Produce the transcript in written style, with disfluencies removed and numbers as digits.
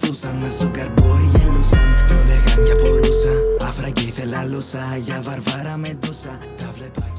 ρωτούσαν, με sugar boy γελούσαν. Το λέγαν για πορούσα, αφραγγί θελάλουσα, για βαρβάρα με ντούσα. Τα βλέπα